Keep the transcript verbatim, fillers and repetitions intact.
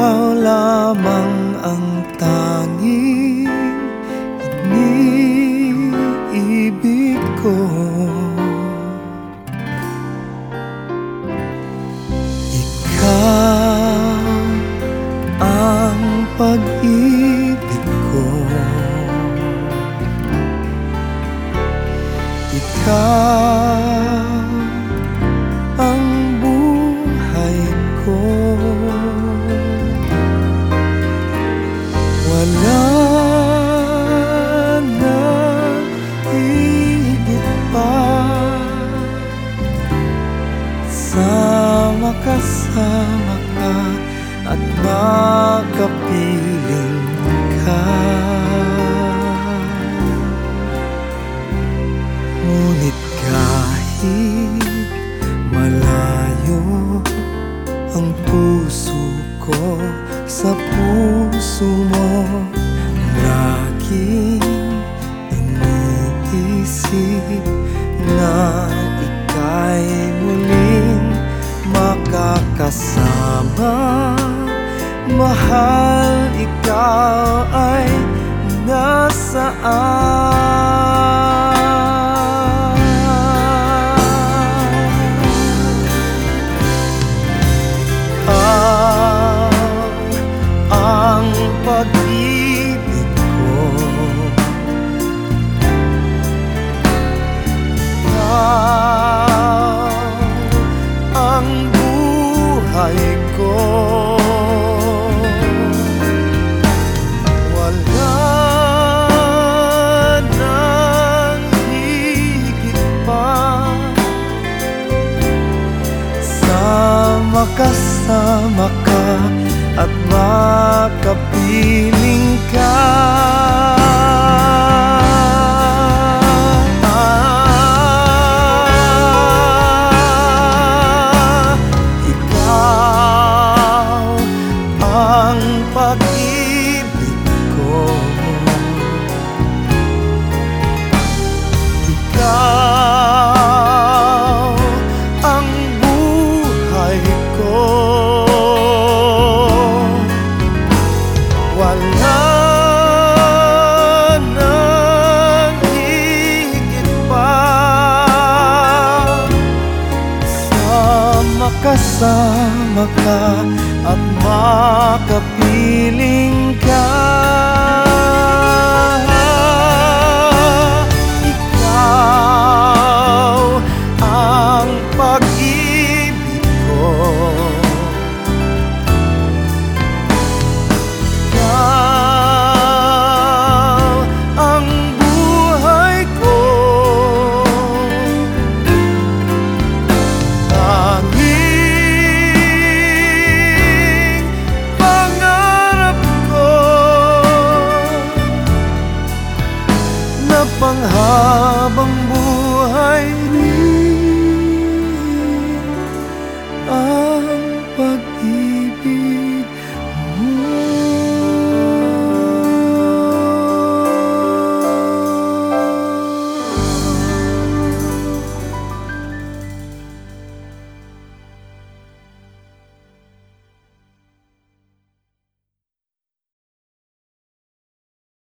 ikaw lamang ang tanging iniibig ko. Ikaw ang pag-ibig ko. Ikaw ang buhay ko. Wala na higit pa. Sama ka, sama ka at makapiling ka. Ngunit kahit malayo ang puso ko sa puso mo, laging iniisip na ika'y muling makakasama. Mahal, ikaw ay nasaan? Pag-ibig ko, ikaw ang buhay ko. Wala nang higit pa. Sama ka, sama ka at makapiling ka. Ah, ikaw ang pag-ibig ko. Ikaw ang buhay ko. Wala nang higit pa. Sama ka, sama ka at makapiling ka.